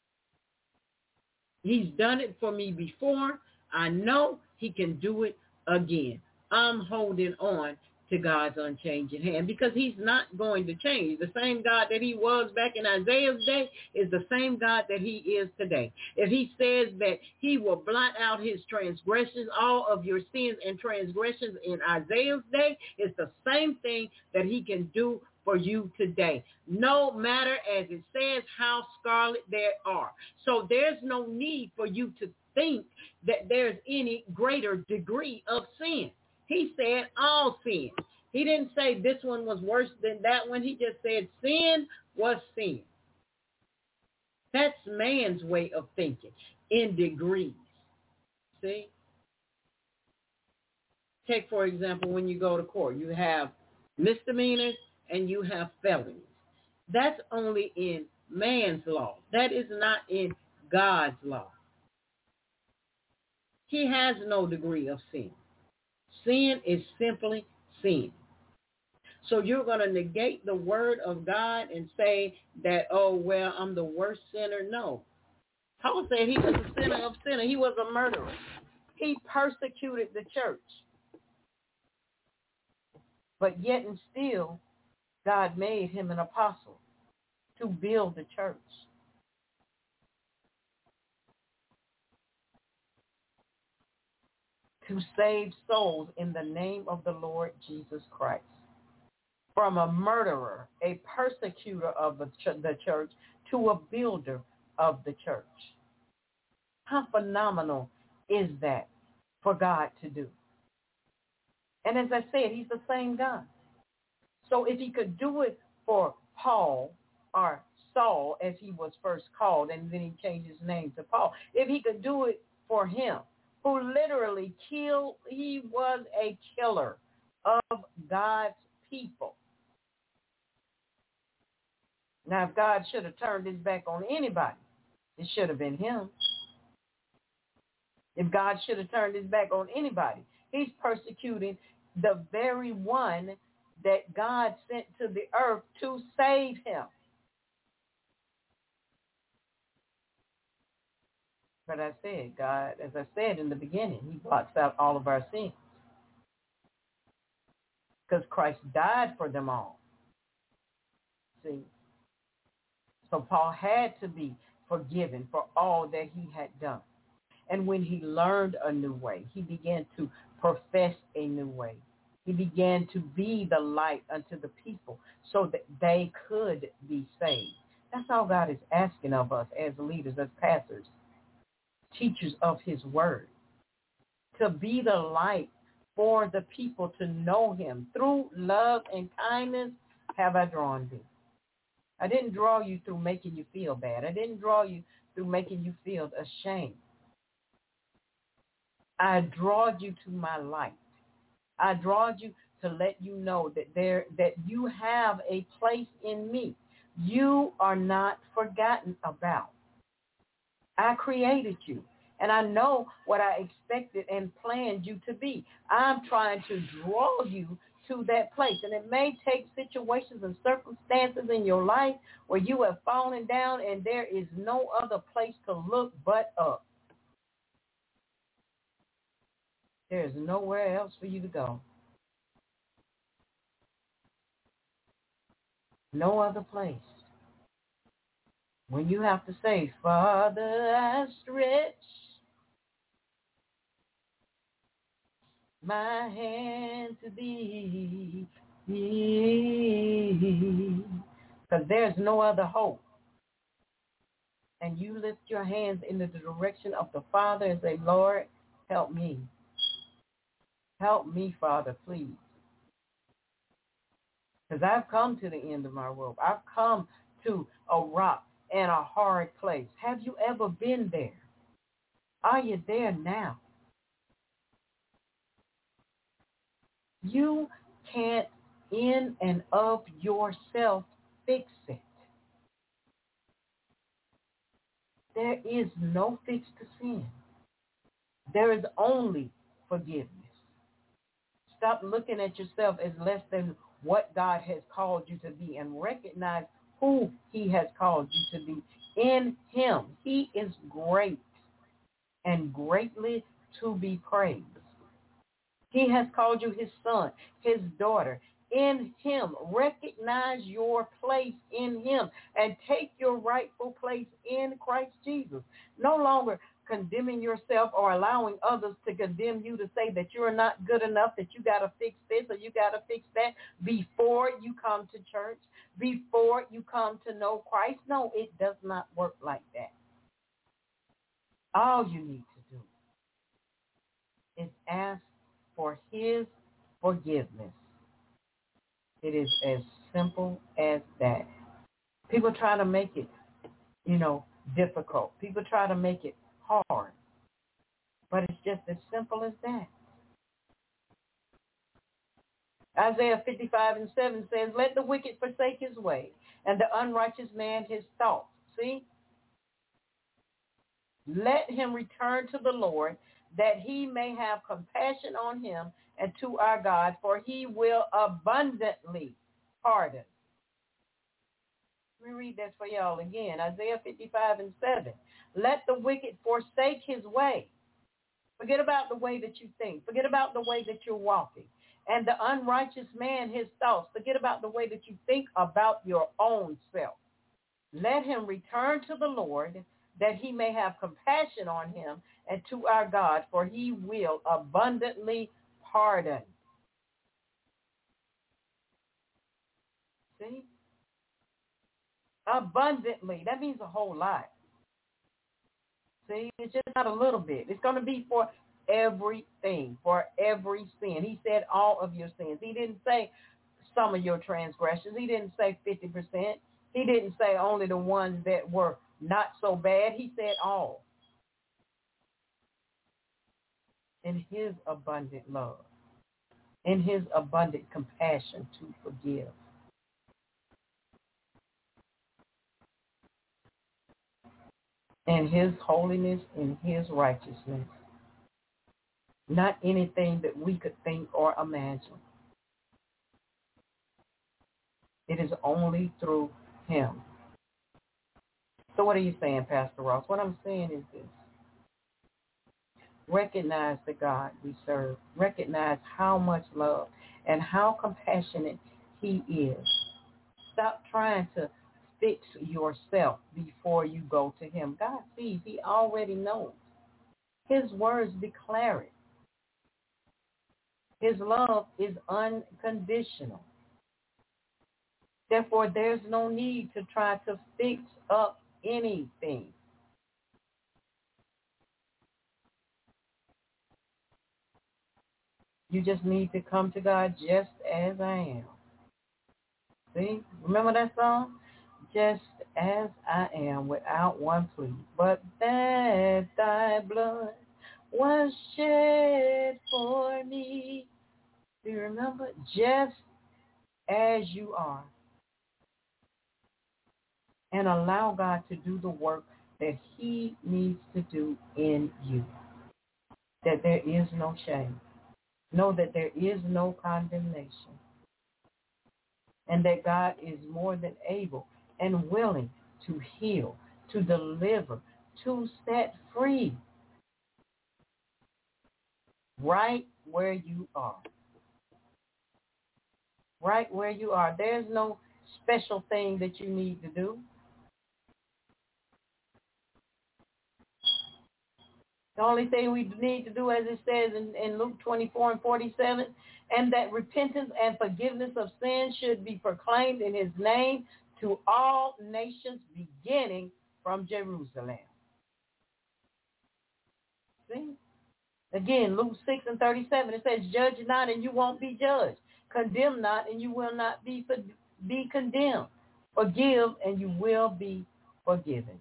He's done it for me before. I know he can do it again. I'm holding on to God's unchanging hand, because he's not going to change. The same God that he was back in Isaiah's day is the same God that he is today. If he says that he will blot out his transgressions, all of your sins and transgressions in Isaiah's day, it's the same thing that he can do for you today, no matter, as it says, how scarlet there are. So there's no need for you to think that there's any greater degree of sin. He said all sin. He didn't say this one was worse than that one. He just said sin was sin. That's man's way of thinking in degrees. See? Take, for example, when you go to court, you have misdemeanors and you have felonies. That's only in man's law. That is not in God's law. He has no degree of sin. Sin is simply sin. So you're going to negate the word of God and say that, oh, well, I'm the worst sinner? No. Paul said he was a sinner of sinners. He was a murderer. He persecuted the church. But yet and still, God made him an apostle to build the church. To save souls in the name of the Lord Jesus Christ. From a murderer, a persecutor of the, ch- the church, to a builder of the church. How phenomenal is that for God to do? And as I said, he's the same God. So if he could do it for Paul, or Saul as he was first called, and then he changed his name to Paul, if he could do it for him, who literally killed, he was a killer of God's people. Now, if God should have turned his back on anybody, it should have been him. If God should have turned his back on anybody, he's persecuting the very one that God sent to the earth to save him. But I said, God, as I said in the beginning, he blots out all of our sins. Because Christ died for them all. See? So Paul had to be forgiven for all that he had done. And when he learned a new way, he began to profess a new way. He began to be the light unto the people so that they could be saved. That's all God is asking of us as leaders, as pastors, teachers of his word, to be the light for the people to know him. Through love and kindness have I drawn thee. I didn't draw you through making you feel bad. I didn't draw you through making you feel ashamed. I drawed you to my light. I drawed you to let you know that there that you have a place in me. You are not forgotten about. I created you, and I know what I expected and planned you to be. I'm trying to draw you to that place, and it may take situations and circumstances in your life where you have fallen down and there is no other place to look but up. There is nowhere else for you to go. No other place. When you have to say, Father, I stretch my hand to thee, because there's no other hope. And you lift your hands in the direction of the Father and say, Lord, help me. Help me, Father, please. Because I've come to the end of my rope. I've come to a rock and a hard place. Have you ever been there? Are you there now? You can't in and of yourself fix it. There is no fix to sin. There is only forgiveness. Stop looking at yourself as less than what God has called you to be and recognize who he has called you to be in him. He is great and greatly to be praised. He has called you his son, his daughter. In him, recognize your place in him and take your rightful place in Christ Jesus. No longer condemning yourself or allowing others to condemn you to say that you're not good enough, that you got to fix this or you got to fix that before you come to church, before you come to know Christ. No, it does not work like that. All you need to do is ask for his forgiveness. It is as simple as that. People try to make it, you know, difficult. People try to make it hard. But it's just as simple as that. Isaiah fifty-five and seven says, let the wicked forsake his way, and the unrighteous man his thoughts. See? Let him return to the Lord, that he may have compassion on him, and to our God, for he will abundantly pardon. Let me read that for y'all again. Isaiah fifty-five and seven. Let the wicked forsake his way. Forget about the way that you think. Forget about the way that you're walking. And the unrighteous man his thoughts. Forget about the way that you think about your own self. Let him return to the Lord, that he may have compassion on him, and to our God, for he will abundantly pardon. See? Abundantly. That means a whole lot. See? It's just not a little bit. It's going to be for everything, for every sin. He said all of your sins. He didn't say some of your transgressions. He didn't say fifty percent. He didn't say only the ones that were not so bad. He said all. In his abundant love, in his abundant compassion to forgive. In his holiness, in his righteousness. Not anything that we could think or imagine. It is only through him. So what are you saying, Pastor Ross? What I'm saying is this. Recognize the God we serve. Recognize how much love and how compassionate he is. Stop trying to fix yourself before you go to him. God sees. He already knows. His words declare it. His love is unconditional. Therefore, there's no need to try to fix up anything. You just need to come to God just as I am. See? Remember that song? Just as I am, without one plea. But that thy blood was shed for me. Do you remember? Just as you are. And allow God to do the work that he needs to do in you. That there is no shame. Know that there is no condemnation. And that God is more than able and willing to heal, to deliver, to set free. Right where you are. Right where you are. There's no special thing that you need to do. The only thing we need to do, as it says in, in Luke twenty-four and forty-seven, and that repentance and forgiveness of sin should be proclaimed in his name to all nations, beginning from Jerusalem. See? Again, Luke six and thirty-seven, it says, judge not and you won't be judged. Condemn not and you will not be, be condemned. Forgive and you will be forgiven.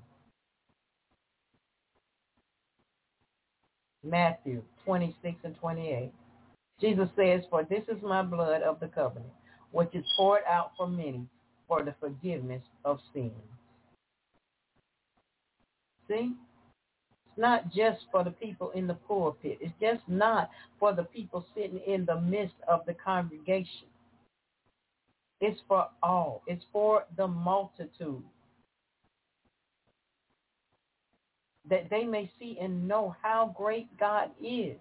Matthew twenty-six and twenty-eight. Jesus says, for this is my blood of the covenant, which is poured out for many for the forgiveness of sins. See? It's not just for the people in the pulpit. It's just not for the people sitting in the midst of the congregation. It's for all. It's for the multitude. That they may see and know how great God is.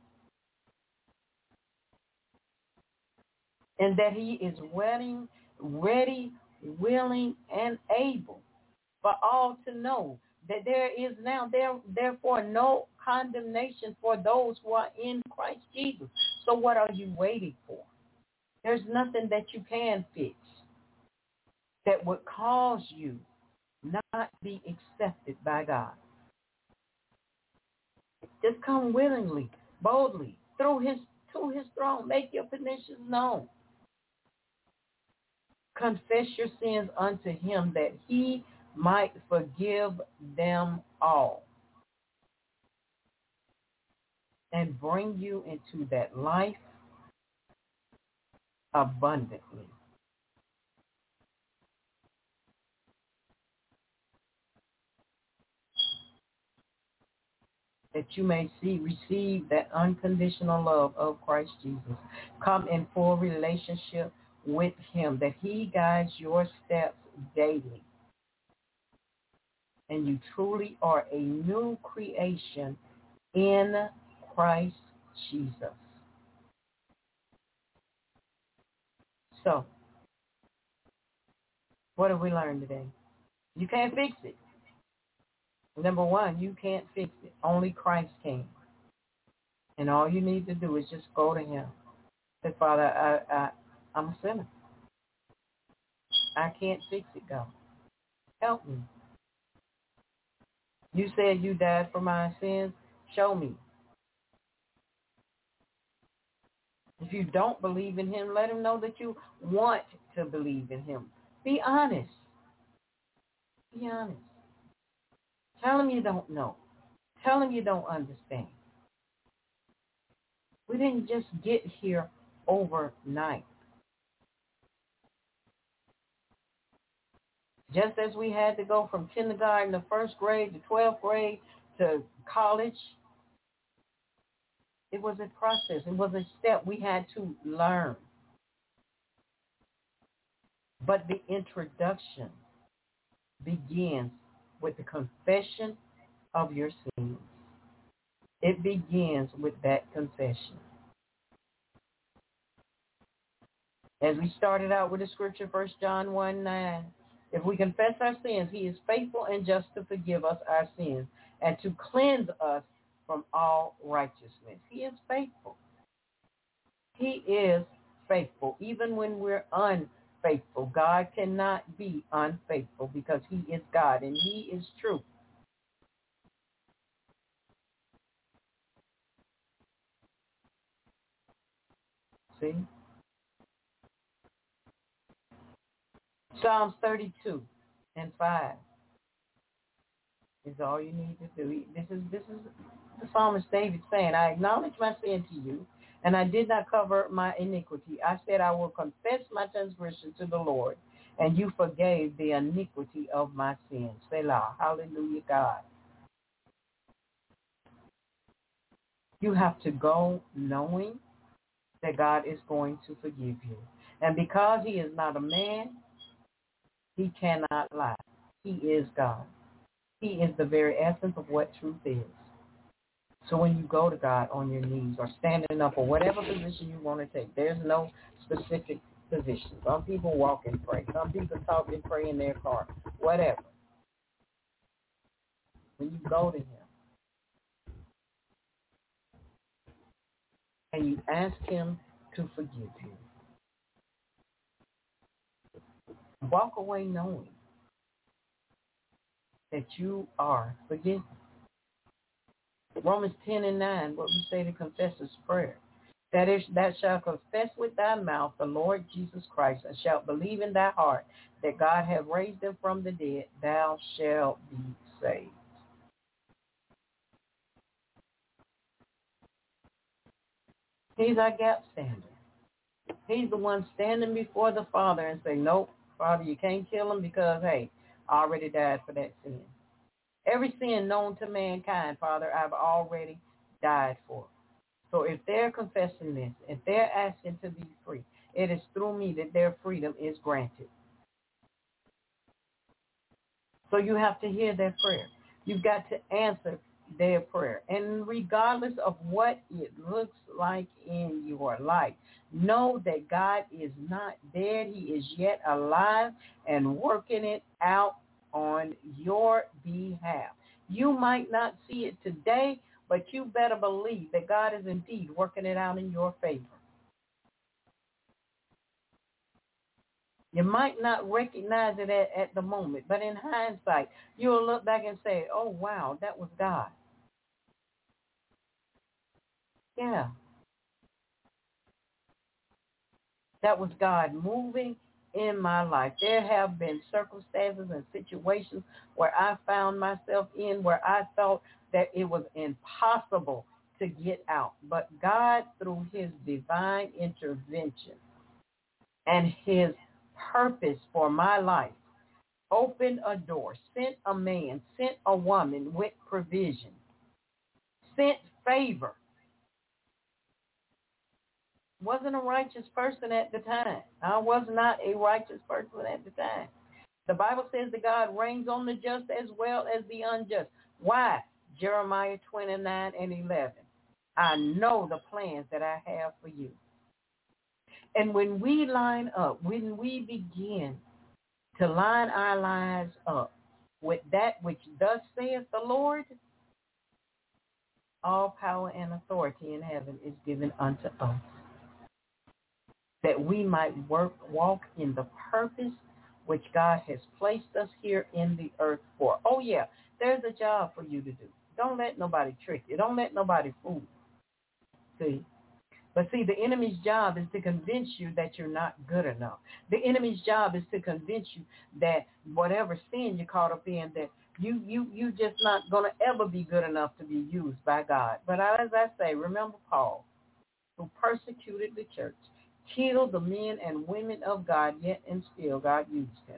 And that he is willing, ready, willing, and able for all to know that there is now, there, therefore, no condemnation for those who are in Christ Jesus. So what are you waiting for? There's nothing that you can fix that would cause you not be accepted by God. Just come willingly, boldly, through his, to his throne. Make your petitions known. Confess your sins unto him that he might forgive them all and bring you into that life abundantly. That you may see, receive that unconditional love of Christ Jesus. Come in full relationship with him, that he guides your steps daily. And you truly are a new creation in Christ Jesus. So, what have we learned today? You can't fix it. Number one, you can't fix it. Only Christ can. And all you need to do is just go to him. Say, Father, I, I, I'm a sinner. I can't fix it, God. Help me. You said you died for my sins. Show me. If you don't believe in him, let him know that you want to believe in him. Be honest. Be honest. Tell him you don't know. Tell him you don't understand. We didn't just get here overnight. Just as we had to go from kindergarten to first grade to twelfth grade to college, it was a process. It was a step we had to learn. But the introduction begins with the confession of your sins. It begins with that confession. As we started out with the scripture, First John one nine, if we confess our sins, he is faithful and just to forgive us our sins and to cleanse us from all righteousness. He is faithful. He is faithful. Even when we're unfaithful, God cannot be unfaithful because he is God and he is true. See? Psalms thirty-two and five is all you need to do. This is this is the psalmist David saying, I acknowledge my sin to you, and I did not cover my iniquity. I said I will confess my transgression to the Lord, and you forgave the iniquity of my sins. Selah. Hallelujah, God. You have to go knowing that God is going to forgive you. And because he is not a man, he cannot lie. He is God. He is the very essence of what truth is. So when you go to God on your knees or standing up or whatever position you want to take, there's no specific position. Some people walk and pray. Some people talk and pray in their car. Whatever. When you go to him, and you ask him to forgive you. Walk away knowing that you are forgiven. Romans ten and nine, what we say to confessor's prayer. That is, that shall confess with thy mouth the Lord Jesus Christ, and shalt believe in thy heart that God hath raised him from the dead, thou shalt be saved. He's our gap stander. He's the one standing before the Father and say, nope, Father, you can't kill him because, hey, I already died for that sin. Every sin known to mankind, Father, I've already died for. So if they're confessing this, if they're asking to be free, it is through me that their freedom is granted. So you have to hear their prayer. You've got to answer their prayer. And regardless of what it looks like in your life, know that God is not dead. He is yet alive and working it out on your behalf. You might not see it today, but you better believe that God is indeed working it out in your favor. You might not recognize it at, at the moment, but in hindsight, you'll look back and say, oh, wow, that was God. Yeah. That was God moving in my life. There have been circumstances and situations where I found myself in where I thought that it was impossible to get out. But God, through his divine intervention and his purpose for my life, opened a door, sent a man, sent a woman with provision, sent favor. Wasn't a righteous person at the time. I was not a righteous person at the time. The Bible says that God reigns on the just as well as the unjust. Why? Jeremiah twenty-nine and eleven. I know the plans that I have for you. And when we line up, when we begin to line our lives up with that which thus saith the Lord, all power and authority in heaven is given unto us, that we might work, walk in the purpose which God has placed us here in the earth for. Oh, yeah, there's a job for you to do. Don't let nobody trick you. Don't let nobody fool you. See? But see, the enemy's job is to convince you that you're not good enough. The enemy's job is to convince you that whatever sin you're caught up in, that you you you just not going to ever be good enough to be used by God. But as I say, remember Paul, who persecuted the church, killed the men and women of God, yet and still God used him.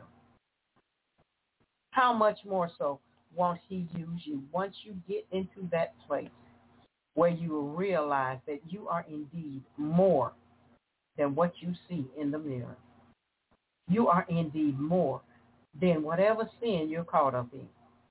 How much more so won't he use you once you get into that place where you will realize that you are indeed more than what you see in the mirror. You are indeed more than whatever sin you're caught up in.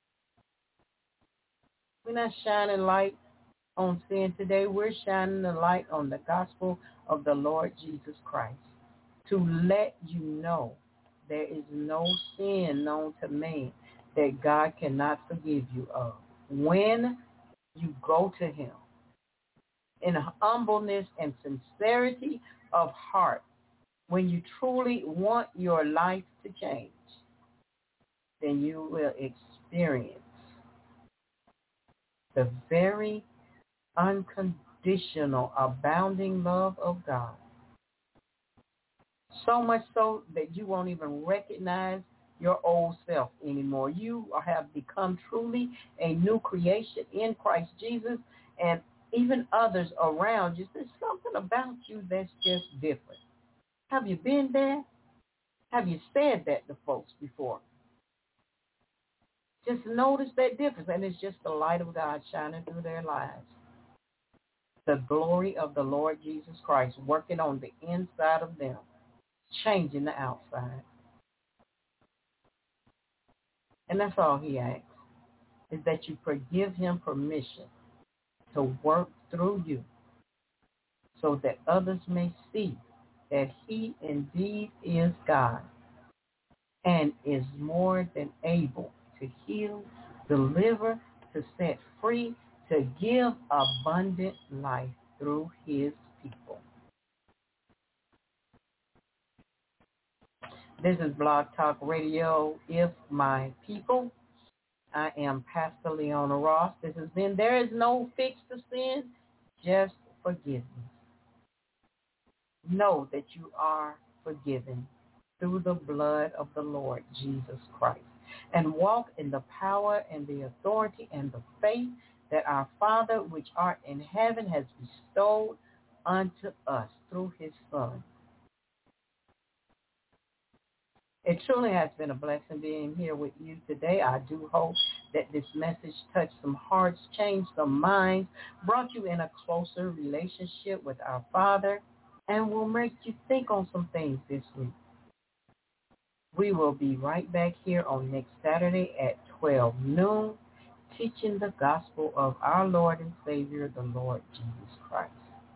We're not shining light on sin today. We're shining the light on the gospel of the Lord Jesus Christ to let you know there is no sin known to man that God cannot forgive you of. When you go to him in humbleness and sincerity of heart, when you truly want your life to change, then you will experience the very unconditional, abounding love of God. So much so that you won't even recognize your old self anymore. You have become truly a new creation in Christ Jesus, and even others around you, there's something about you that's just different. Have you been there? Have you said that to folks before? Just notice that difference, and it's just the light of God shining through their lives. The glory of the Lord Jesus Christ working on the inside of them, changing the outside. And that's all he asks, is that you forgive him permission to work through you so that others may see that he indeed is God and is more than able to heal, deliver, to set free, to give abundant life through his people. This is Blog Talk Radio, If My People. I am Pastor Leona Ross. This has been There Is No Fix to Sin, Just Forgiveness. Know that you are forgiven through the blood of the Lord Jesus Christ, and walk in the power and the authority and the faith that our Father which art in heaven has bestowed unto us through his Son. It truly has been a blessing being here with you today. I do hope that this message touched some hearts, changed some minds, brought you in a closer relationship with our Father, and will make you think on some things this week. We will be right back here on next Saturday at twelve noon, teaching the gospel of our Lord and Savior, the Lord Jesus Christ.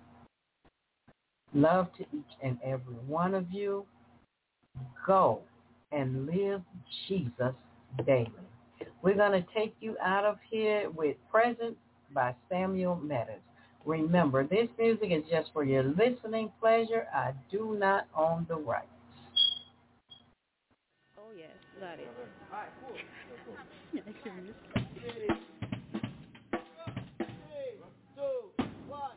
Love to each and every one of you. Go and live Jesus daily. We're going to take you out of here with Presence by Samuel Meadows. Remember, this music is just for your listening pleasure. I do not own the rights. Oh, yes, got it. All right, cool. I can miss. Two, one.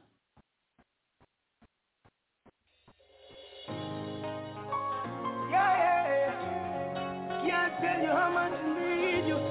Yeah, yeah, yeah. Can't tell you how much I need you.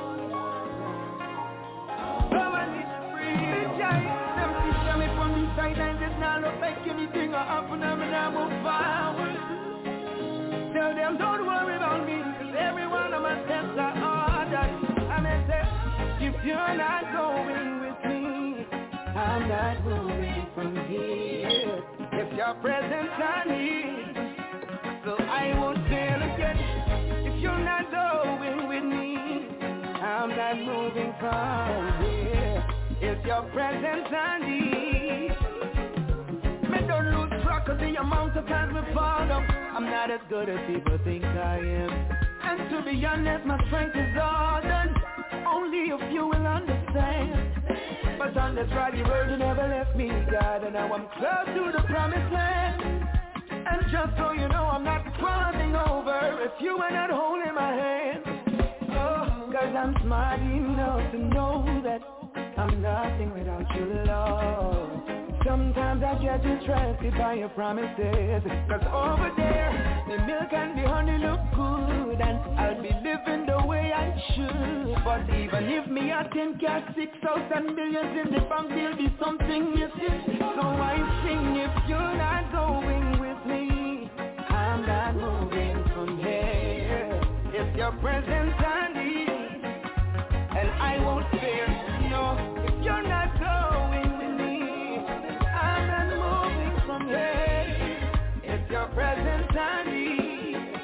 How I need to breathe. Them fish me from the sidelines, it's not look like anything will happen. I'm gonna move forward. Tell them don't worry about me, cause every one of my steps are ordered. I may say, if you're not going with me, I'm not moving from here. If your presence I need, so I won't fail again. If you're not going with me, I'm not moving from here. If your presence I need, me don't lose track of the amount of times we fall down. I'm not as good as people think I am. And to be honest, my strength is all done. Only a few will understand. But on this rocky road you never left me, God. And now I'm close to the promised land. And just so you know, I'm not crossing over if you are not holding my hand. Oh, cause I'm smart enough to know that I'm nothing without your love. Sometimes I get distracted by your promises, cause over there, the milk and the honey look good, and I'll be living the way I should. But even if me a ten cash, six thousand millions in the bank, there'll be something missing. So I sing, if you're not going with me, I'm not moving from here. It's your presence I need, and I won't fear. No, if you're not going with me, I'm not moving from here. It's your presence I need.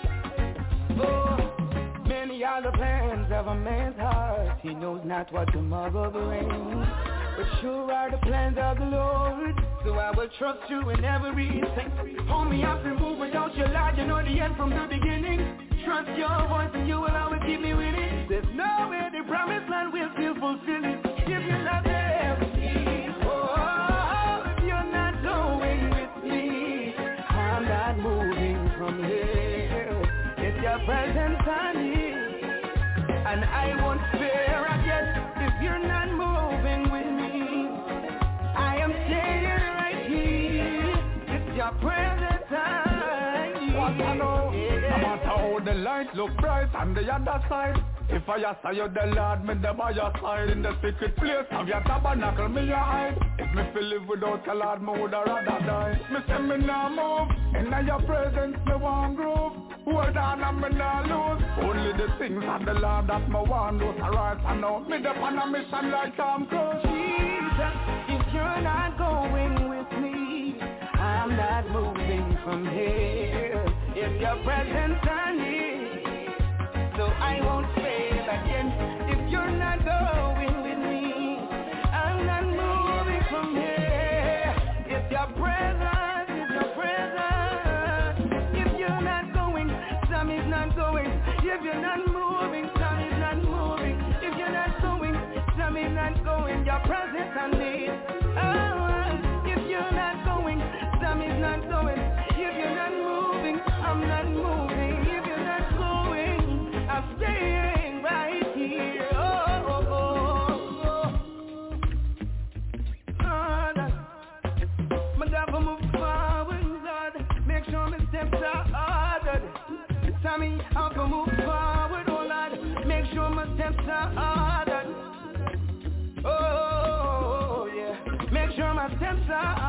Oh, many are the plans of a man's heart. He knows not what tomorrow brings, but sure are the plans of the Lord. So I will trust you in everything. Hold me up and move without your light. You know the end from the beginning. Trust your voice and you will always keep me winning. There's no way the promised land will still fulfill it if you're not there with me. Oh, if you're not going with me, I'm not moving from here. It's your presence I need, and I won't fear again. If you're not moving with me, I am staying right here. It's your presence I need. What I know, no matter how the light look bright on the other side. If I ask you the Lord, me them by your side. In the secret place of your tabernacle, me your hide. If me feel live without your Lord, me woulda rather die. Me say me nah move, in your presence me want groove. Hold on and me nah lose. Only the things of the Lord that me want do. Alright, I know me the on a mission like Tom Cruise. Jesus, if you're not going with me, I'm not moving from here. It's your presence I need, so I won't fail again. If you're not going with me, I'm not moving from here. It's your presence, it's your presence. If you're not going, Sammy's not going. If you're not moving, Sammy's not moving. If you're not going, Sammy's not going. Your presence I need. Oh, if you're not going, tell me how to move forward, oh Lord. Make sure my steps are ordered. Oh, yeah. Make sure my steps are